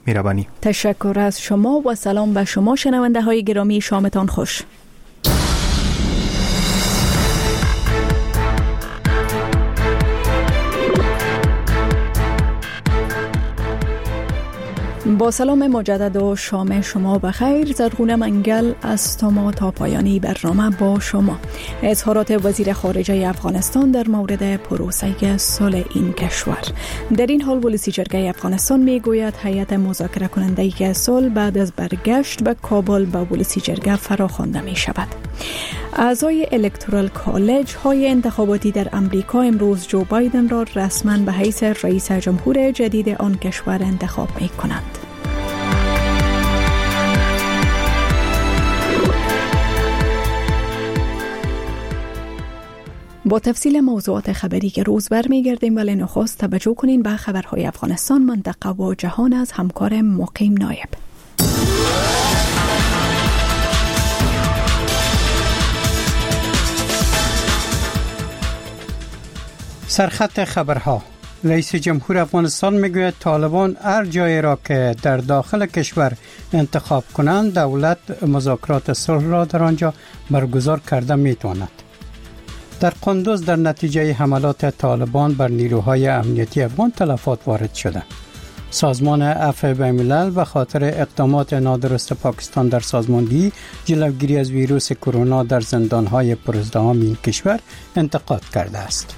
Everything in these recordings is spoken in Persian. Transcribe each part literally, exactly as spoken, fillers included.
میربانی. تشکر از شما و سلام به شما شنونده های گرامی، شامتان خوش. با سلام مجدد و شام شما بخیر. زرغونه منگل از تما تا پایانی برنامه با شما. اظهارات وزیر خارجه افغانستان در مورد پروسه صلح این کشور. در این حال ولسی جرگه افغانستان میگوید هیئت مذاکره کننده صلح بعد از برگشت به کابل به ولسی جرگه فراخوانده می شود. اعضای الکترال کالج های انتخاباتی در امریکا امروز جو بایدن را رسما به حیث رئیس جمهور جدید آن کشور انتخاب می کنند. با تفصیل موضوعات خبری که روز برمیگردیم، ولی نخست توجه کنین به خبرهای افغانستان، منطقه و جهان از همکار مقیم نایب. سرخط خبرها. رئیس جمهور افغانستان میگوید طالبان هر جایی را که در داخل کشور انتخاب کنند دولت مذاکرات صلح را در آنجا برگزار کرده میتواند. در قندوز در نتیجه حملات طالبان بر نیروهای امنیتی افغان تلفات وارد شده. سازمان عفو بین‌الملل به خاطر اقدامات نادرست پاکستان در سازماندهی جلوگیری از ویروس کرونا در زندانهای پرازدحام این کشور انتقاد کرده است.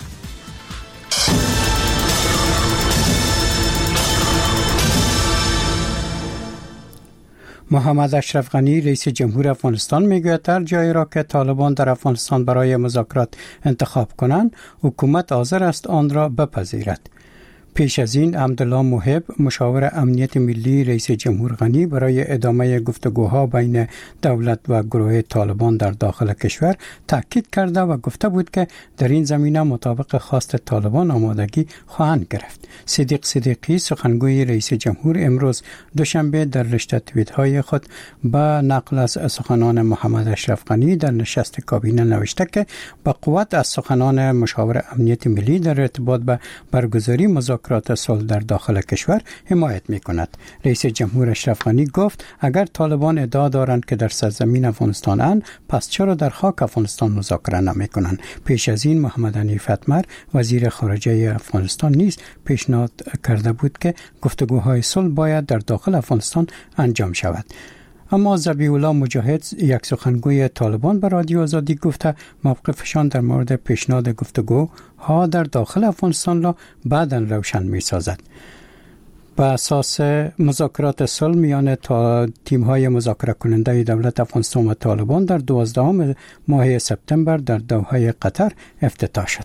محمد اشرف غنی رئیس جمهور افغانستان میگوید هر جایی را که طالبان در افغانستان برای مذاکرات انتخاب کنند حکومت حاضر است آن را بپذیرد. پیش از این عبدالله محب مشاور امنیت ملی رئیس جمهور غنی برای ادامه گفتگوها بین دولت و گروه طالبان در داخل کشور تاکید کرده و گفته بود که در این زمینه مطابق خواست طالبان آمادگی خواهند گرفت. صدیق صدیقی سخنگوی رئیس جمهور امروز دوشنبه در رشته توییت‌های خود به نقل از سخنان محمد اشرف غنی در نشست کابینه نوشته که با قوت از سخنان مشاور امنیت ملی در ارتباط به برگزاری مذاکرات مذاکرات صلح در داخل کشور حمایت می کند. رئیس جمهور اشرف غنی گفت اگر طالبان ادعا دارند که در سرزمین افغانستان اند پس چرا در خاک افغانستان مذاکره نمی کنند؟ پیش از این محمد حنیف اتمر وزیر خارجه افغانستان نیز پیشنهاد کرده بود که گفتگوهای صلح باید در داخل افغانستان انجام شود. اما ذبیح الله مجاهد یک سخنگوی طالبان به رادیو آزادی گفته موقفشان در مورد پیشنهاد گفتگوها در داخل افغانستان را بعداً روشن می سازد. به اساس مذاکرات صلح میان تا تیم‌های مذاکره کننده دولت افغانستان و طالبان در دوازدهم ماه سپتامبر در دوحه قطر افتتاح شد.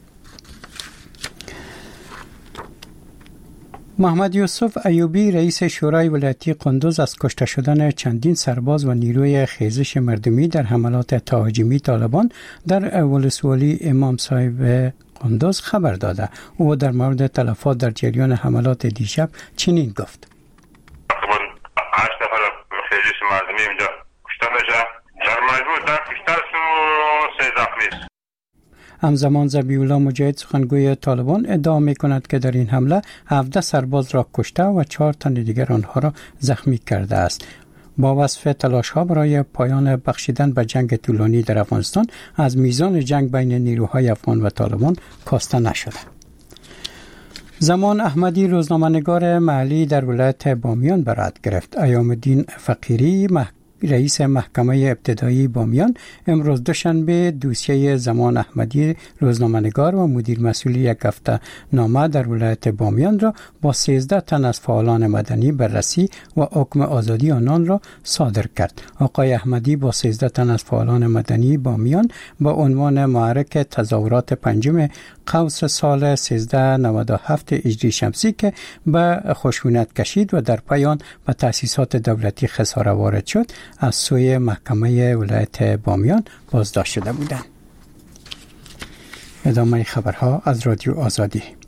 محمد یوسف ایوبی رئیس شورای ولایتی قندوز از کشته شدن چندین سرباز و نیروی خیزش مردمی در حملات تهاجمی طالبان در ولسوالی امام صاحب قندوز خبر داده. او در مورد تلفات در جریان حملات دیشب چنین گفت: تقریبا هشت نفر خیزش مردمی اینجا کشته میشه، در مجموع ده کشته و سه زخمی است. همزمان ذبیح الله مجاهد سخنگوی طالبان ادعا می کند که در این حمله هفده سرباز را کشته و چهار تن دیگر آنها را زخمی کرده است. با وصف تلاش ها برای پایان بخشیدن به جنگ طولانی در افغانستان از میزان جنگ بین نیروهای افغان و طالبان کاسته نشده. زمان احمدی روزنامه‌نگار محلی در ولایت بامیان برات گرفت. ایام الدین فقیری مح... رئیس محکمه ابتدایی بامیان امروز دوشنبه دوسیه زمان احمدی روزنامه‌نگار و مدیر مسئول یک هفته نامه در ولایت بامیان را با سیزده تن از فعالان مدنی بررسی و حکم آزادی آنان را صادر کرد. آقای احمدی با سیزده تن از فعالان مدنی بامیان با عنوان محرک تظاهرات پنجم قوس سال سیزده نود و هفت هجری شمسی که به خشونت کشید و در پایان به تأسیسات دولتی خساره وارد شد از سوی محکمه ولایت بامیان بازداشت شده بودند. ادامه خبرها از رادیو آزادی.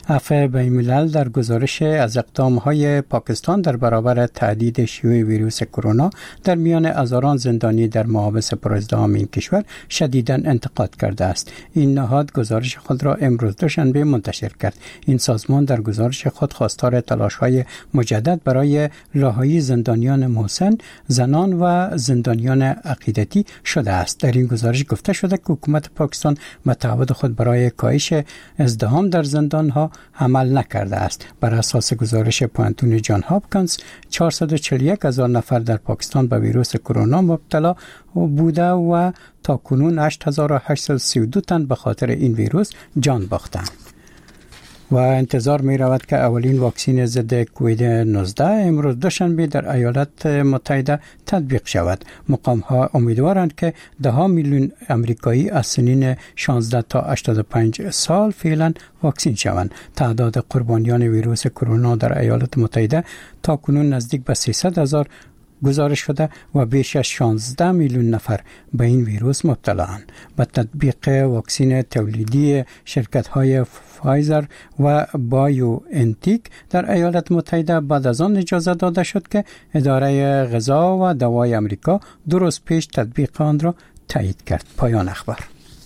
عفو بین‌الملل در گزارش از اقدام‌های پاکستان در برابر تهدید شیوع ویروس کرونا در میان هزاران زندانی در محابس پرازدحام این کشور شدیداً انتقاد کرده است. این نهاد گزارش خود را امروز دوشنبه منتشر کرد. این سازمان در گزارش خود خواستار تلاش‌های مجدد برای رهایی زندانیان محسن، زنان و زندانیان عقیدتی شده است. در این گزارش گفته شده که حکومت پاکستان به تعهد خود برای کاهش ازدحام در زندان‌ها عمل نکرده است. بر اساس گزارش پوانتون جان هاپکینز چهارصد و چهل و یک هزار نفر در پاکستان به ویروس کرونا مبتلا بوده و تاکنون هشت هزار و هشتصد و سی و دو تن به خاطر این ویروس جان باختند. و انتظار می رود که اولین واکسن ضد کووید نوزده امروز دوشنبه در ایالات متحده تطبیق شود. مقام ها امیدوارند که ده ها میلیون امریکایی از سنین شانزده تا هشتاد و پنج سال فعلا واکسن شوند. تعداد قربانیان ویروس کرونا در ایالات متحده تا کنون نزدیک به سیصد هزار گزارش شده و بیش از شانزده میلیون نفر به این ویروس مبتلااند. با تطبیق واکسن تولیدی شرکت‌های فایزر و بایو انتیک در ایالات متحده بعد از آن اجازه داده شد که اداره غذا و دوای امریکا دو روز پیش تطبیق آن را تایید کرد. پایان اخبار.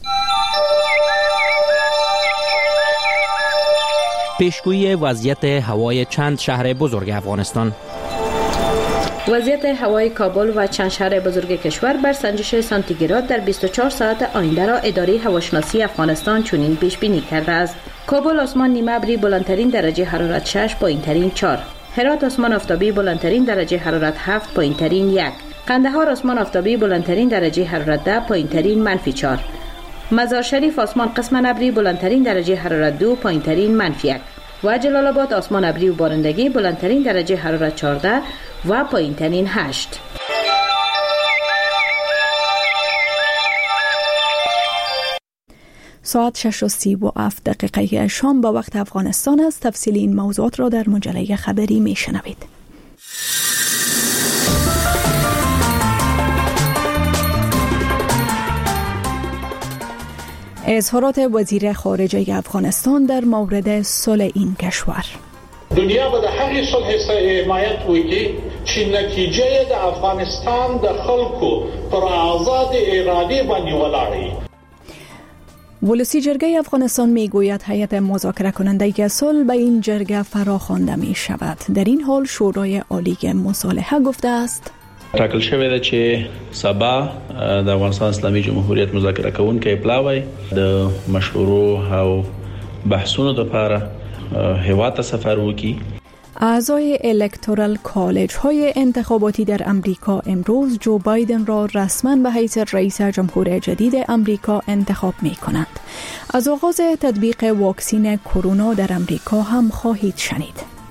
پیشگویی وضعیت هوای چند شهر بزرگ افغانستان. وضعیت هوای کابل و چند شهر بزرگ کشور بر سنجش سانتیگراد در بیست و چهار ساعت آینده را اداره هواشناسی افغانستان چنین پیش بینی کرده است. کابل آسمان نیمه ابری بلندترین درجه حرارت شش، پایینترین چهار. هرات آسمان آفتابی بلندترین درجه حرارت هفت، پایینترین یک. قندهار آسمان آفتابی بلندترین درجه حرارت ده، پایینترین منفی چهار. مزار شریف آسمان قسما ابری بلندترین درجه حرارت دو، پایینترین منفی یک. و جلال آباد آسمان ابری و بارندگی بلندترین درجه حرارت چهارده و پایینترین هشت. ساعت شش و سی و هفت دقیقه شام با وقت افغانستان است. تفصیل این موضوعات را در مجله خبری می شنوید. اظهارات وزیر خارجه افغانستان در مورد صلح این کشور. دنیا به هغه صلح حمایت وکړي چې نتیجه د افغانستان د خلکو پر آزاد اراده باندې ولاړ. ولسی جرگه افغانستان میگوید هیئت مذاکره کننده صلح به این جرگه فراخوانده می شود. در این حال شورای عالی مصالحه گفته است ټاکل شوی دی چې سبا د افغانستان اسلامي جمهوریت مذاکره کوونکی پلاوی د مشورو او بحثونو لپاره هیواد ته سفر وکړي. اعضای الکتورال کالج های انتخاباتی در امریکا امروز جو بایدن را رسما به حیث رئیس جمهور جدید امریکا انتخاب می کنند. از آغاز تطبیق واکسن کرونا در امریکا هم خواهید شنید.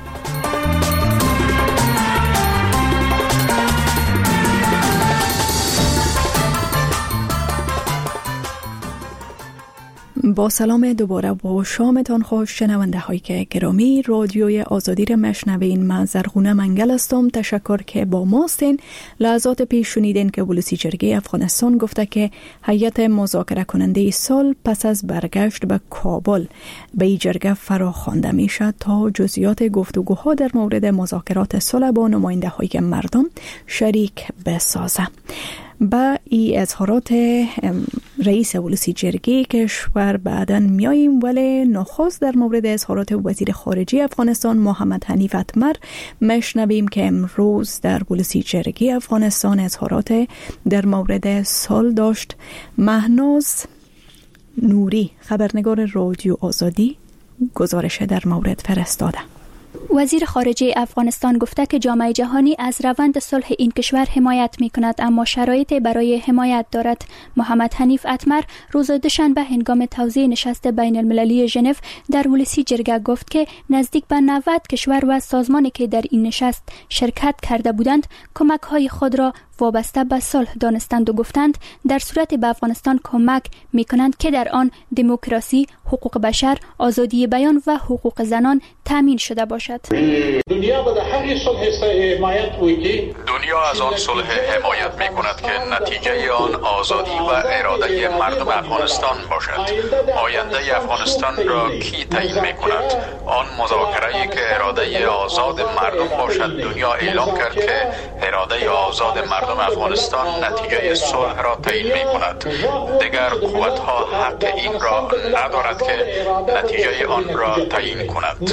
با سلام دوباره با شامتان خوش شنونده های که گرامی. رادیوی آزادی را مشنوین. من زرغونه منگل هستم. تشکر که با ماستین. لحظات پیش شنیدین که ولسی جرگه افغانستان گفته که هیئت مذاکره کننده صلح پس از برگشت به کابل به این جرگه فراخوانده می شود تا جزئیات گفتگوها در مورد مذاکرات صلح با نماینده های مردم شریک بسازه. با این اظهارات رئیس ولسی جرگه کشور بعداً میاییم، ولی نخست در مورد اظهارات وزیر خارجه افغانستان محمد حنیف اتمر مشنویم که امروز در ولسی جرگه افغانستان اظهارات در مورد صلح داشت. مهناز نوری خبرنگار رادیو آزادی گزارش در مورد فرستاده. وزیر خارجه افغانستان گفته که جامعه جهانی از روند صلح این کشور حمایت می کند، اما شرایط برای حمایت دارد. محمد حنیف اتمر روز دوشنبه هنگام توزیع نشست بین المللی ژنو در ولسی جرگه گفت که نزدیک به نود کشور و سازمانی که در این نشست شرکت کرده بودند کمک های خود را وابسته به صلح دانستند و گفتند در صورت به افغانستان کمک می کنند که در آن دموکراسی، حقوق بشر، آزادی بیان و حقوق زنان تامین شده باشد. دنیا به هغه دنیا از آن صلح حمایت می کند که نتیجه آن آزادی و اراده مردم افغانستان باشد. آینده افغانستان را کی تعیین می کند؟ آن مذاکره‌ای که اراده آزاد مردم باشد. دنیا اعلام کرد که اراده آزاد مردم افغانستان نتیجه صلح را تعیین می کند. دیگر قوت‌ها حق این را ندارد که نتیجه آن را تعیین کند.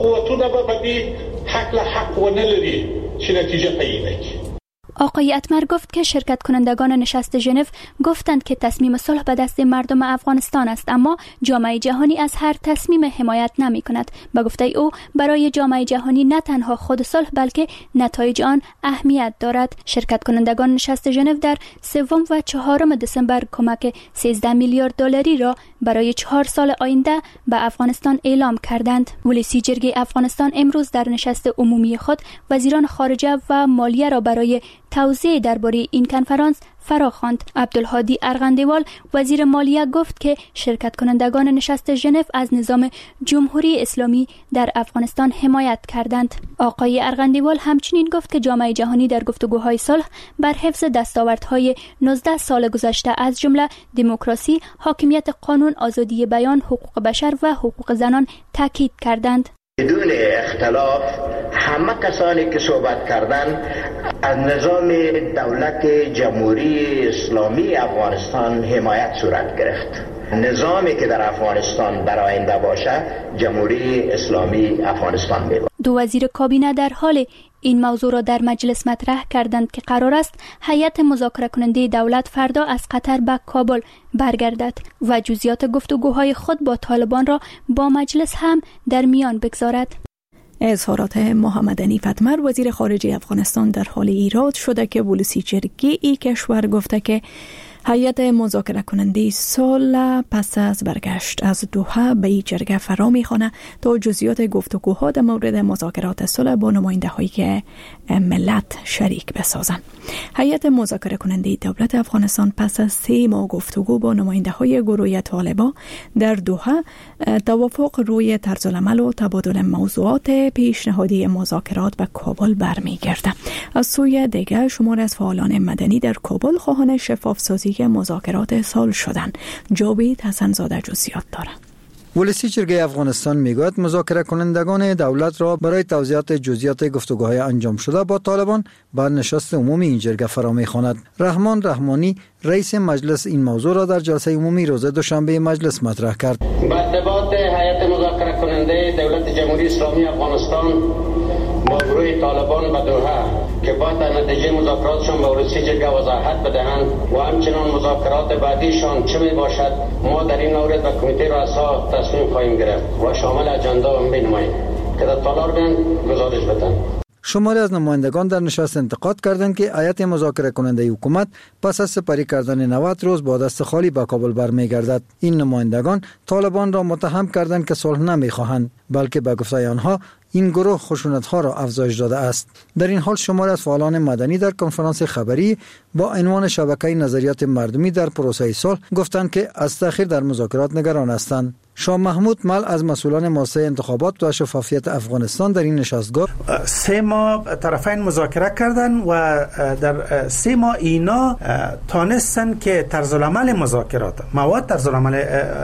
حق حق و نلری چه نتیجه تعیین کنه. آقای اتمر گفت که شرکت کنندگان نشست ژنو گفتند که تصمیم صلح به دست مردم افغانستان است، اما جامعه جهانی از هر تصمیم حمایت نمی کند. به گفته او برای جامعه جهانی نه تنها خود صلح بلکه نتایج آن اهمیت دارد. شرکت کنندگان نشست ژنو در سوم و چهارم دسامبر کمک سیزده میلیارد دلاری را برای چهار سال آینده به افغانستان اعلام کردند. ولسی جرگه افغانستان امروز در نشست عمومی خود وزیران خارجه و مالیه را برای توضیح درباره این کنفرانس فراخواند. عبدالهادی ارغندیوال وزیر مالیه گفت که شرکت کنندگان نشست ژنو از نظام جمهوری اسلامی در افغانستان حمایت کردند. آقای ارغندیوال همچنین گفت که جامعه جهانی در گفتگوهای صلح بر حفظ دستاوردهای نوزده سال گذشته از جمله دموکراسی، حاکمیت قانون، آزادی بیان، حقوق بشر و حقوق زنان تاکید کردند. بدون اختلاف همه کسانی که صحبت کردند از نظام دولت جمهوری اسلامی افغانستان حمایت صورت گرفت. نظامی که در افغانستان در آینده باشه جمهوری اسلامی افغانستان میباشد. دو وزیر کابینه در حال این موضوع را در مجلس مطرح کردند که قرار است هیئت مذاکره کننده دولت فردا از قطر به کابل برگردد و جزئیات گفتگوهای خود با طالبان را با مجلس هم در میان بگذارد. اظهارات محمد حنیف اتمر وزیر خارجه افغانستان در حال ایراد شده که ولسی جرگه ای کشور گفته که هیئت مذاکره کننده صلح پس از برگشت از دوحه به این جرگه فرا میخوانه تا جزئیات گفتگوها در مورد مذاکرات صلح با نماینده های ملت شریک بسازند. هیئت مذاکره کننده دولت افغانستان پس از سه ماه گفتگو با نماینده های گروه طالبان در دوحه توافق روی طرز العمل و تبادل موضوعات پیشنهادی مذاکرات به کابل برمیگرده. از سوی دیگر شمار از فعالان مدنی در کابل خواهان شفاف سازی مذاکرات صلح شدند. جاوید حسن‌زاده جزئیات دارد. ولسی جرگه افغانستان میگوید مذاکره کنندگان دولت را برای توضیحات جزئیات گفتگوهای انجام شده با طالبان بر نشست عمومی این جرگه فرا می‌خواند. رحمان رحمانی رئیس مجلس این موضوع را در جلسه عمومی روز دوشنبه مجلس مطرح کرد. با ارتباط هیئت مذاکره کننده دولت جمهوری اسلامی افغانستان با گروه طالبان به دوحه که باید در نتیجه مذاکراتشان به ولسی جرگه وضاحت بدهند و همچنان مذاکرات بعدیشان چه می باشد، ما در این مورد به کمیته رؤسا تصمیم خواهیم گرفت و شامل اجندا می نماییم که در تالار بیان گزارش بدن. شماری از نمایندگان در نشست انتقاد کردند که هیئت مذاکره کننده حکومت پس از سپری کردن نود روز با دست خالی به کابل برمیگردد. این نمایندگان طالبان را متهم کردند که صلح نمیخواهند، بلکه به گفته آنها این گروه خشونت‌ها را افزایش داده است. در این حال شماری از فعالان مدنی در کنفرانس خبری با عنوان شبکه نظریات مردمی در پروسه صلح گفتند که از تأخیر در مذاکرات نگران هستند. شاه محمود مل از مسئولان مؤسسه انتخابات و شفافیت افغانستان در این نشست گفت سه ماه طرفین مذاکره کردن و در سه ماه اینا تانستن که طرز العمل مذاکرات مواد طرز العمل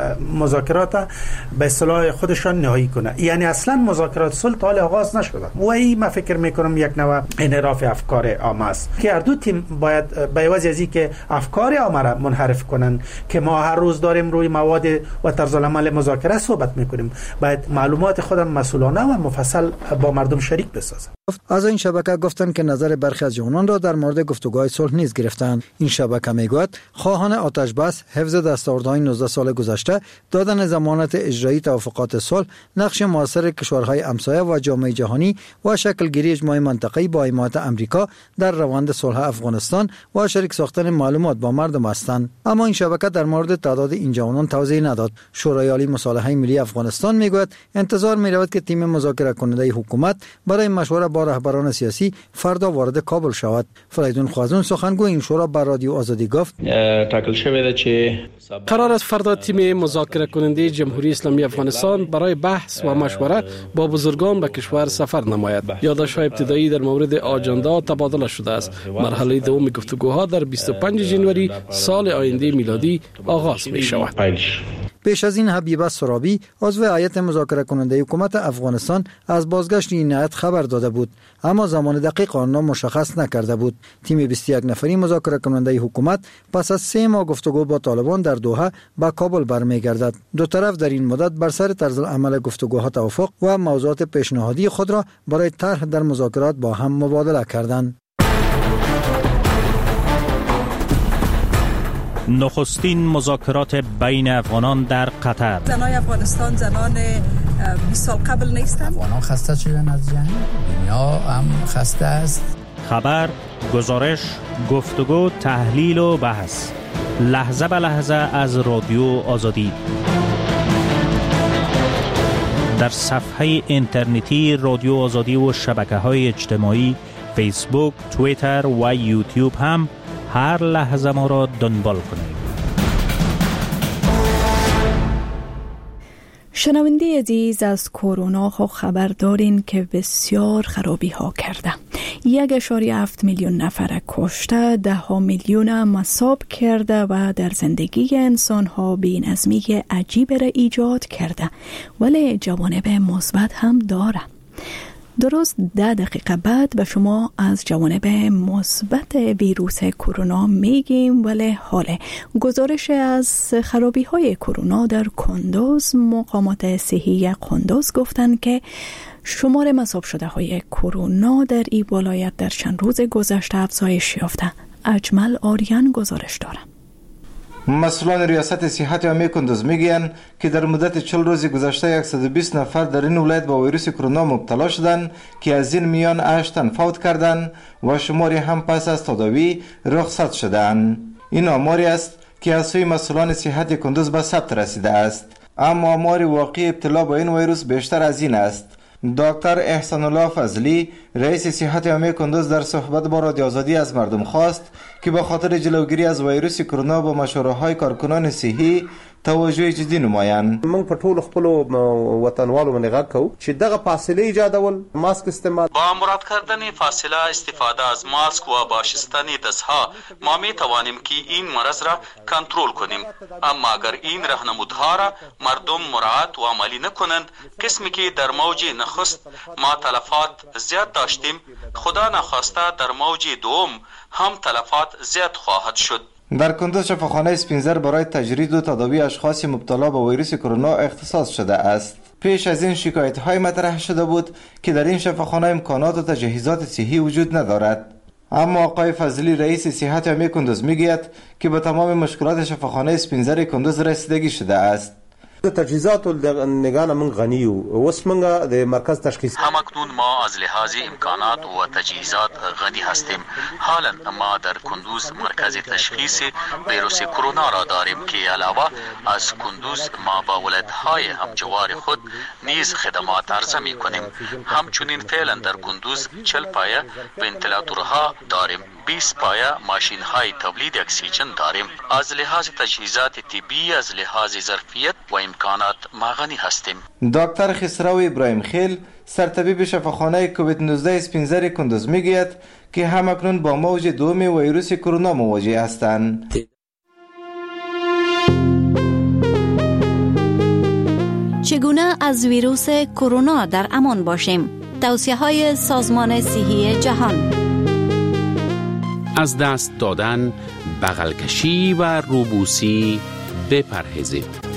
مذاکرات به اصطلاح خودشان نهایی کنه. یعنی اصلا مذاکرات صلح تا حال آغاز نشده و این من فکر میکنم یک نوع انحراف افکار عامه است که هر دو تیم باید به عوض از اینکه افکار عامه را منحرف کنن که ما هر روز داریم روی مواد و طرز العمل مذاکره صحبت میکنیم، باید معلومات خودم مسئولانه و مفصل با مردم شریک بسازم. از این شبکه گفتند که نظر برخی از جوانان را در مورد گفتگوهای صلح نیز گرفتند. این شبکه میگوید خواهان آتش بس، حفظ دستاوردهای نوزده سال گذشته، دادن ضمانت اجرایی توافقات صلح، نقش موثر کشورهای همسایه و جامعه جهانی و شکلگیری اجماع منطقه‌ای با حمایت امریکا در روند صلح افغانستان و شریک ساختن معلومات با مردم هستند. اما این شبکه در مورد تعداد این جوانان توضیح نداد. شورای عالی مصالحه ملی افغانستان میگوید انتظار می‌رود که تیم مذاکره کننده حکومت برای مشوره با با رهبران سیاسی فردا وارد کابل شود. فریدون خوازون سخنگوی این شورا بر رادیو آزادی گفت تاکل شده که قرار است فردا تیم مذاکره کننده جمهوری اسلامی افغانستان برای بحث و مشورت با بزرگان به کشور سفر نماید. یادداشت‌های ابتدایی در مورد آجندا تبادله شده است. مرحله دوم گفتگوها در بیست و پنج ژانویه سال آینده میلادی آغاز می شود. پیش از این حبیبه سرابی عضو هیئت مذاکره کننده حکومت افغانستان از بازگشت این هیئت خبر داده بود، اما زمان دقیق آن را مشخص نکرده بود. تیم بیست و یک نفری مذاکره کننده حکومت پس از سه ماه گفتگو با طالبان در دوحه به کابل برمیگردد. دو طرف در این مدت بر سر طرز عمل گفتگوها توافق و موضوعات پیشنهادی خود را برای طرح در مذاکرات با هم مبادله کردند. نخستین مذاکرات بین افغانان در قطر. زنان افغانستان زنان بیست سال قبل نیستند. افغانان خسته شدن از جنگ، دنیا هم خسته است. خبر، گزارش، گفتگو، تحلیل و بحث لحظه به لحظه از رادیو آزادی در صفحه اینترنتی رادیو آزادی و شبکه‌های اجتماعی فیسبوک، توییتر و یوتیوب هم هر لحظه ما را دنبال کنید. شنونده عزیز، از کرونا خبر دارین که بسیار خرابی ها کرده. یک اشاری هفت میلیون نفر کشته، ده ها میلیون مصاب کرده و در زندگی انسان ها بی‌نظمی عجیب را ایجاد کرده، ولی جوانب مثبت هم داره. درست ده دقیقه بعد به شما از جوانب مثبت ویروس کرونا میگیم، ولی حال گزارش از خرابی های کرونا در کندوز، مقامات صحی کندوز گفتند که شمار مصاب شده های کرونا در این ولایت در چند روز گذشته افزایش یافته. اجمل آریان گزارش داره. مسئولان ریاست صحت عامه کندوز میگویند که در مدت چهل روز گذشته صد و بیست نفر در این ولایت با ویروس کرونا مبتلا شدند که از این میان هشت تن فوت کردند و شماری هم پس از تداوی رخصت شدند. این آماری است که از سوی مسئولان صحت کندوز به ثبت رسیده است، اما آمار واقعی ابتلا با این ویروس بیشتر از این است. دکتر احسان الله فضلی رئیس صحت عامه کندوز در صحبت با رادیو آزادی از مردم خواست که به خاطر جلوگیری از ویروس کرونا با مشوره‌های کارکنان صحی توجه جدي نمایان. موږ په ټولو خپل وطنوالو باندې غږ کوو چې دغه فاصله ایجادول، ماسک استعمال، با مراد کردن فاصله، استفاده از ماسک و با شستن دستها ما می توانیم که این مرض را کنترل کنیم. اما اگر این راهنمودها را مردم مراعات و عملی نکنند، قسمی که در موج نخست ما تلفات زیاد داشتیم، خدا نخواسته در موج دوم هم تلفات زیاد خواهد شد. در کندوز شفاخانه سپینزر برای تجرید و تداوی اشخاص مبتلا به ویروس کرونا اختصاص شده است. پیش از این شکایت های مطرح شده بود که در این شفاخانه امکانات و تجهیزات صحی وجود ندارد. اما آقای فضلی رئیس صحت عامه کندوز میگوید که به تمام مشکلات شفاخانه سپینزر کندوز رسیدگی شده است. تجهیزات نگان من غنی و اسمنگا د مرکز تشخیص هم اکنون ما از لحاظ امکانات و تجهیزات غنی هستیم. حالا ما در کندوز مرکز تشخیص ویروس کرونا را داریم که علاوه از کندوز ما با ولایت‌های همجوار خود نیز خدمات عرضه می‌کنیم. همچنین فعلا در کندوز چهل پایه ونتیلاتورها داریم، بیست پایه ماشین‌های تولید اکسیژن داریم. از لحاظ تجهیزات طبی، از لحاظ ظرفیت و امکانات ما غنی هستیم. دکتر خسرو ابراهیم خیل سرطبیب شفاخانه کووید نوزده سپینزر کندوز میگوید که همکنون با موج دوم ویروس کرونا مواجه هستند. چگونه از ویروس کرونا در امان باشیم؟ توصیه‌های سازمان صحی جهان: از دست دادن، بغل کشی و روبوسی بپرهیزید.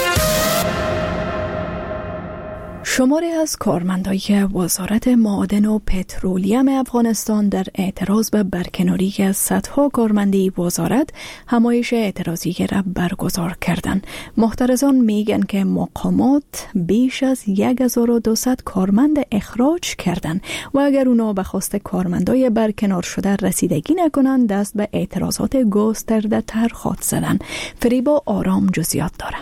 شماری از کارمندای وزارت معادن و پترولیم افغانستان در اعتراض به برکناری از صدها کارمندی وزارت همایش اعتراضی را برگزار کردند. محترضان میگن که مقامات بیش از هزار و دویست کارمند اخراج کردند و اگر اونا به خواست کارمندای برکنار شده رسیدگی نکنند دست به اعتراضات گسترده تر خواهد زدند. فریبا آرام جزئیات داره.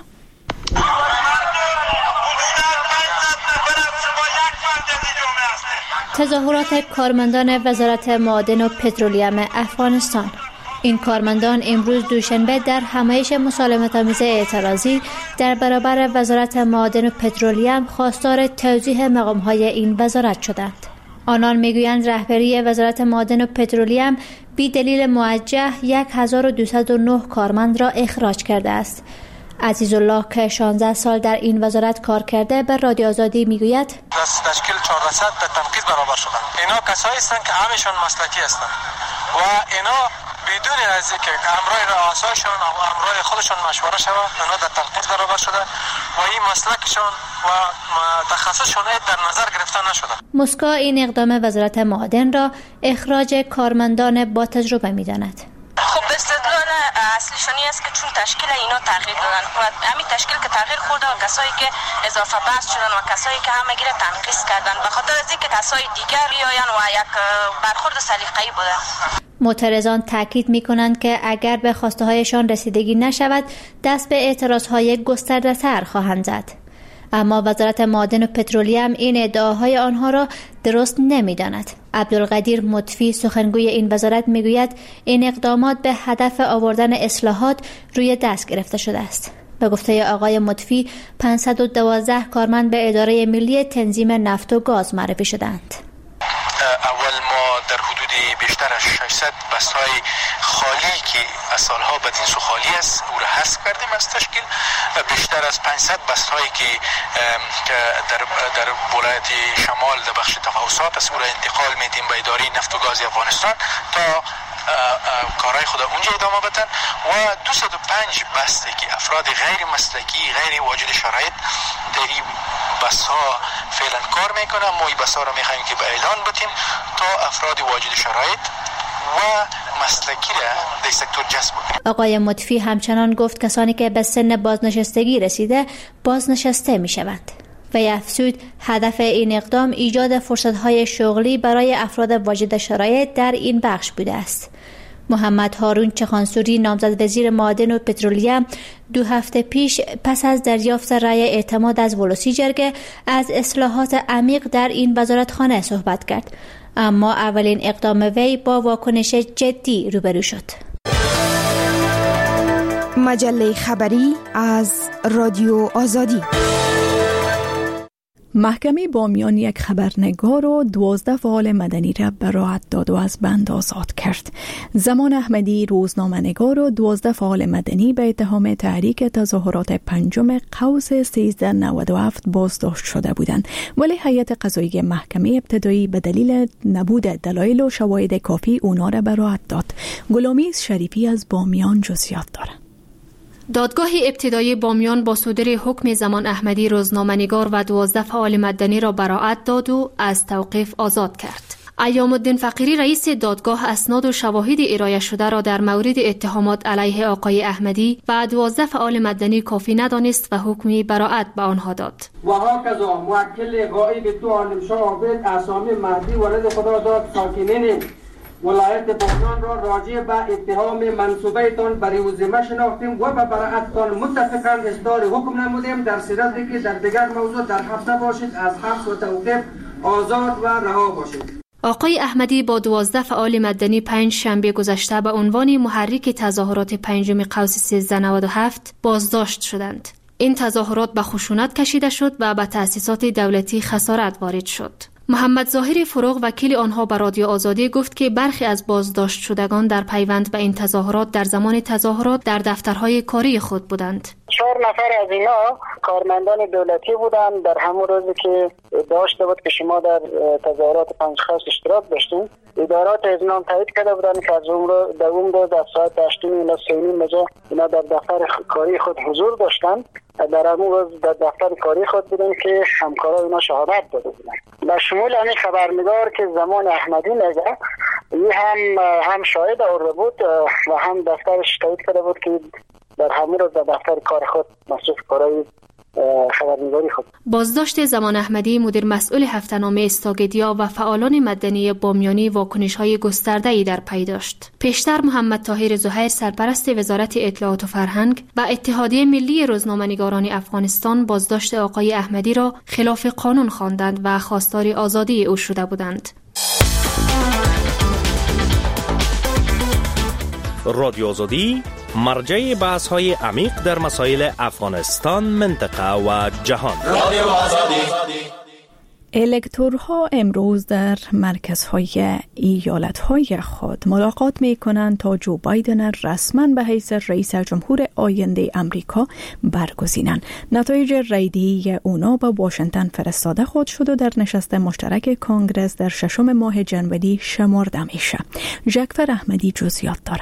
تظاهرات کارمندان وزارت معادن و پترولیم افغانستان. این کارمندان امروز دوشنبه در همایش مسالمت‌آمیز اعتراضی در برابر وزارت معادن و پترولیم خواستار توضیح مقام‌های این وزارت شدند. آنان میگویند رهبری وزارت معادن و پترولیم بی دلیل موجه هزار و دویست و نه کارمند را اخراج کرده است. عزیزالله که شانزده سال در این وزارت کار کرده به رادیو آزادی میگوید از تشکیل چهارصد به تنقیض برابر شدند. اینا کسایی هستند که همشون مسلکی هستند و اینا بدون از اینکه امرای رؤسایشون و امرای خودشون مشوره شود اینا در تنقیض برابر شده و این مسلکشون و تخصصشون در نظر گرفته نشده. مسکو این اقدام وزارت معادن را اخراج کارمندان با تجربه می‌داند. خب استدلال اصلیشونی است که چون تشکیل اینا تغییر دادن و همین تشکیل که تغییر خورده و کسایی که اضافه بحث شدن و کسایی که همه گیره تنقیص کردن به خاطر از اینکه کسای دیگر بیاین و یک برخورد سلیقه‌ای بوده. معترضان تاکید می‌کنند که اگر به خواسته هایشان رسیدگی نشود دست به اعتراضهای گسترده‌تر خواهند زد. اما وزارت معادن و پترولیم این ادعاهای آنها را درست نمی‌داند. عبدالقدیر مطفی سخنگوی این وزارت میگوید این اقدامات به هدف آوردن اصلاحات روی دست گرفته شده است. به گفته آقای مطفی پانصد و دوازده کارمند به اداره ملی تنظیم نفت و گاز معرفی شدند. اول ما در حدود بیشتر از ششصد بستهای خالی که از سالها بدین سو خالی است او را حذف کردیم از تشکیل. بیشتر از پانصد بستهایی که در در ولایت شمال در بخش تفاوضات است او را انتقال میدیم به اداره نفت و گاز افغانستان تا کارهای خود اونجا ادامه بدن و دویست و پنج بسته که افراد غیر مسلکی غیر واجد شرایط در این بسها فعلا کار میکنن. ما این بسها را میخوایم که به اعلان بدیم تا افراد واجد شرایط و مسلکی را در سکتور جذب کنیم. آقای مطفی همچنان گفت کسانی که به سن بازنشستگی رسیده بازنشسته میشوند. و افزود هدف این اقدام ایجاد فرصت‌های شغلی برای افراد واجد شرایط در این بخش بوده است. محمد هارون چخانسوری نامزد وزیر معادن و پترولیم دو هفته پیش پس از دریافت رأی اعتماد از ولوسی جرگه از اصلاحات عمیق در این وزارتخانه صحبت کرد، اما اولین اقدام وی با واکنش جدی روبرو شد. مجله خبری از رادیو آزادی. محکمه بامیان یک خبرنگار و دوازده فعال مدنی را براءت داد و از بند آزاد کرد. زمان احمدی روزنامه‌نگار و دوازده فعال مدنی به اتهام تحریک تظاهرات پنجم قوس سیزده نود و هفت بازداشت شده بودند، ولی هیئت قضایی محکمه ابتدایی به دلیل نبود دلایل و شواهد کافی اونا را براءت داد. غلامیز شریفی از بامیان جزئیات دارد. دادگاه ابتدایی بامیان با صدور حکم زمان احمدی روزنامه‌نگار و دوازده فعال مدنی را براءت داد و از توقیف آزاد کرد. ایام الدین فقیری رئیس دادگاه اسناد و شواهد ارائه شده را در مورد اتهامات علیه آقای احمدی و دوازده فعال مدنی کافی ندانست و حکمی براءت به آنها داد. و هاکذا موکل غایب دو عالمشاه عابد اسامی مهدی ولد خدا داد ساکنین ولایت بامیان را راجع به اتهام منصوبه‌تان برای وزمه شناختیم و به براءتتان متفقاً اصدار حکم نمودیم در صورتی که در دیگر موضوع در حبس باشید از حبس و توقیف آزاد و رها باشید. آقای احمدی با دوازده فعال مدنی پنج شنبه گذشته به عنوان محرک تظاهرات پنجم قوس سیزده نود و هفت بازداشت شدند. این تظاهرات به خشونت کشیده شد و به تأسیسات دولتی خسارت وارد شد. محمد ظاهر فروغ وکیل آنها به رادیو آزادی گفت که برخی از بازداشت شدگان در پیوند به این تظاهرات در زمان تظاهرات در دفترهای کاری خود بودند. چهار نفر از اینا کارمندان دولتی بودند. در همون روزی که داشته بود که شما در تظاهرات پنج قوس اشتراک داشتین، ادارات اعلام تایید کرده بودند که از اون رو در اون روز از ساعت هشت الی سه و نیم بجه اینا در دفتر کاری خود حضور داشتند. در همون روز در دفتر کاری خود بودن که همکارای اینا شهادت داده بودند. به شمول همین خبرنگار که زمان احمدی نگه این هم هم شاهد آورده بود و هم دفترش تایید کرده بود که در همون روز در دفتر کار خود مصروف کارهای خبرنگاری خود. بازداشت زمان احمدی مدیر مسئول هفته‌نامه استاگدیا و فعالان مدنی بامیانی واکنش‌های گسترده‌ای در پی داشت. پیشتر محمد طاهر زهیر سرپرست وزارت اطلاعات و فرهنگ و اتحادیه ملی روزنامه‌نگاران افغانستان بازداشت آقای احمدی را خلاف قانون خواندند و خواستار آزادی او شده بودند. رادیو آزادی مرجع بحث های عمیق در مسائل افغانستان، منطقه و جهان. رادیو آزادی. الکتورها امروز در مرکزهای ایالتهای خود ملاقات می کنند تا جو بایدن رسما به حیث رئیس جمهور آینده امریکا برگزینند. نتایج رایدهی اونا به واشنگتن فرستاده خود شد و در نشست مشترک کانگرس در ششم ماه جنوری شمرده میشه. جعفر احمدی جزئیات داره.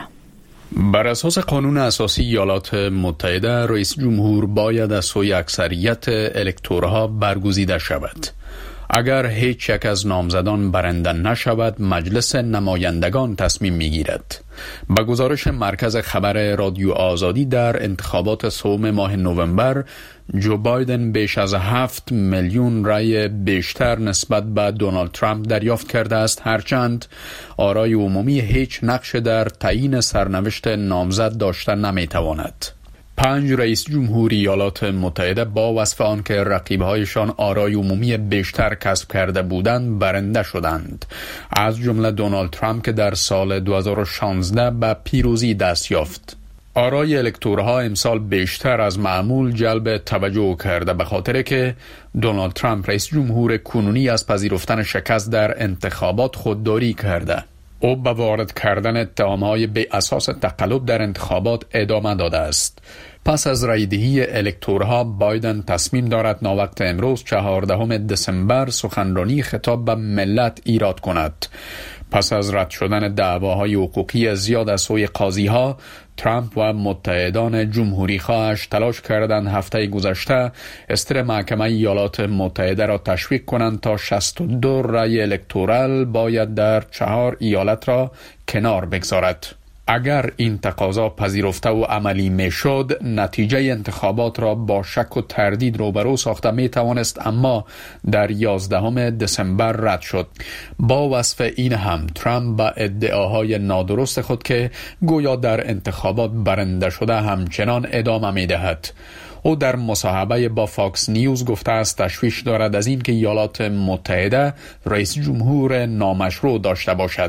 بر اساس قانون اساسی ایالات متحده، رئیس جمهور باید از سوی اکثریت الکتورها برگزیده شود. اگر هیچ یک از نامزدان برنده نشود، مجلس نمایندگان تصمیم میگیرد. با گزارش مرکز خبر رادیو آزادی، در انتخابات سوم ماه نوامبر جو بایدن بیش از هفت میلیون رای بیشتر نسبت به دونالد ترامپ دریافت کرده است، هرچند آرای عمومی هیچ نقش در تعیین سرنوشت نامزد داشته نمیتواند. پنج رئیس جمهور ایالات متحده با وصف آن که رقیبهایشان آرای عمومی بیشتر کسب کرده بودند برنده شدند، از جمله دونالد ترامپ که در سال دو هزار و شانزده به پیروزی دست یافت. آرای الکتورها امسال بیشتر از معمول جلب توجه کرده، به خاطر که دونالد ترامپ رئیس جمهور کنونی از پذیرفتن شکست در انتخابات خودداری کرده. او به وارد کردن اتهام‌های بی اساس تقلب در انتخابات ادامه داده است. پس از رایدهی الکتورها، بایدن تصمیم دارد ناوقت امروز چهاردهم دسامبر سخنرانی خطاب به ملت ایراد کند. پس از رد شدن دعواهای حقوقی زیاد از سوی قاضی‌ها، ترامپ و متحدان جمهوری خواهش تلاش کردند هفته گذشته استر محکمه ایالات متحده را تشویق کنند تا شصت و دو رای الکتورال باید در چهار ایالت را کنار بگذارد. اگر این تقاضا پذیرفته و عملی میشد، نتیجه انتخابات را با شک و تردید روبرو ساخته می توانست، اما در یازدهم دسامبر رد شد. با وصف این هم، ترامپ با ادعاهای نادرست خود که گویا در انتخابات برنده شده همچنان ادامه می دهد. او در مصاحبه با فاکس نیوز گفته است تشویش دارد از این که ایالات متحده رئیس جمهور نامشروع داشته باشد.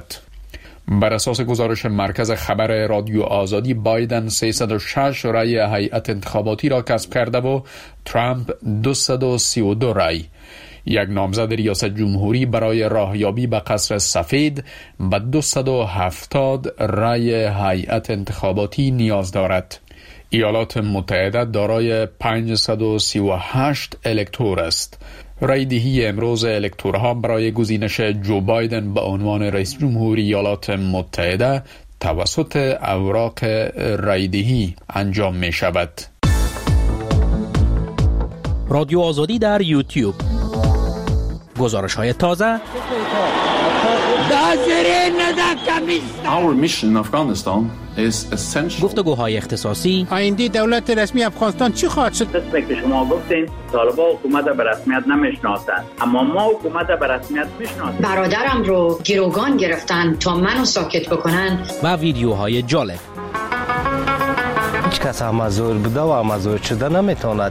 بر اساس گزارش مرکز خبر رادیو آزادی، بایدن سیصد و شش رای هیئت انتخاباتی را کسب کرده و ترامپ دویست و سی و دو رای. یک نامزد ریاست جمهوری برای راهیابی به قصر سفید به دویست و هفتاد رای هیئت انتخاباتی نیاز دارد. ایالات متحده دارای پانصد و سی و هشت الکتور است. رایدهی امروز الکتورها برای گزینش جو بایدن به عنوان رئیس جمهور ایالات متحده توسط اوراق رایدهی انجام می شود. رادیو آزادی در یوتیوب. گزارش های تازه. Our mission in Afghanistan is essential. گفتگوهای اختصاصی. آینده دولت رسمی افغانستان چی خواهد شد؟ قسمی که شما گفتین طالبان حکومت به رسمیت نمیشناسند، اما ما حکومت به رسمیت میشناسیم. برادرم رو گروگان گرفتن تا منو ساکت بکنن. و ویدیوهای جالب. هیچ کس مزور بوده و مزور شده نمیتواند.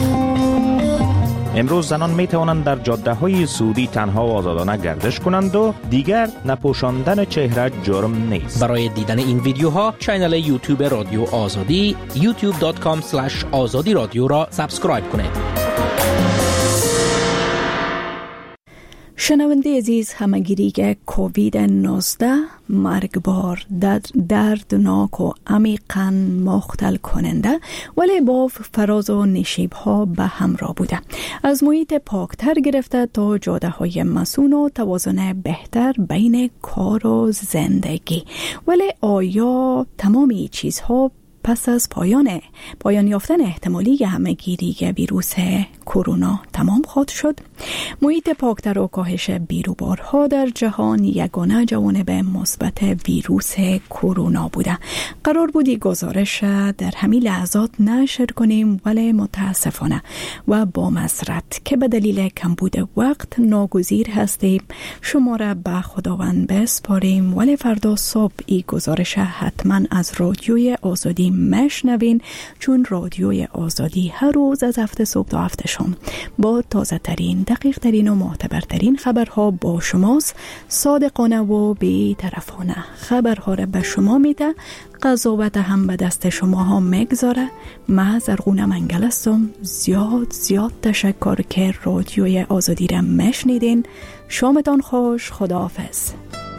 امروز زنان می توانند در جاده های سعودی تنها و آزادانه گردش کنند و دیگر نپوشاندن چهره جرم نیست. برای دیدن این ویدیوها کانال یوتیوب رادیو آزادی یوتیوب دات کام اسلش آزادی رادیو را سابسکرایب کنید. شنونده عزیز، همگیری کووید نوزده مرگبار، دردناک و عمیقاً مختل کننده ولی با فراز و نشیب ها به همراه بوده. از محیط پاکتر گرفته تا جاده های مسون و توازن بهتر بین کار و زندگی. ولی آیا تمام چیزها پس از پایان پایان یافتن احتمالی همهگیری ویروس کرونا تمام خواهد شد، محیط پاکتر و کاهش بیروبارها در جهان یگانه جوانب مثبت ویروس کرونا بوده. قرار بودی گزارش در همین لحظات نشر کنیم، ولی متاسفانه و با مسرت که به دلیل کمبود وقت ناگزیر هستیم شما را به خداوند بسپاریم، ولی فردا صبح این گزارش حتما از رادیوی آزادی مشنوین، چون رادیوی آزادی هر روز از هفته صبح تا هفته شام با تازه ترین، دقیق ترین و معتبرترین خبرها با شماست. صادقانه و بی طرفانه خبرها را به شما میده، قضاوت هم به دست شما ها میگذاره. من زرغونه منگل هستم. زیاد زیاد تشکر که رادیوی آزادی را مشنیدین. شامتان خوش. خداحافظ.